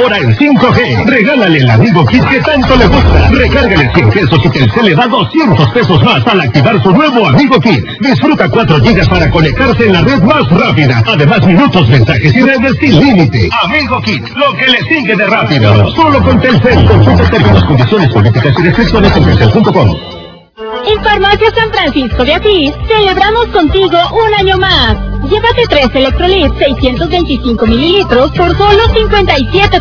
ahora en 5G. Regálale el Amigo Kit que tanto le gusta. Recárgale 100 pesos y Telcel le da 200 pesos más al activar su nuevo Amigo Kit. Disfruta 4 gigas para conectarse en la red más rápida. Además, minutos, mensajes y redes sin límite. Amigo Kit, lo que le sigue de rápido. Solo con Telcel. Consulta términos, condiciones, políticas y restricciones en telcel.com. En Farmacia San Francisco de Asís, celebramos contigo un año más. Llévate 3 Electrolit 625 mililitros por solo 57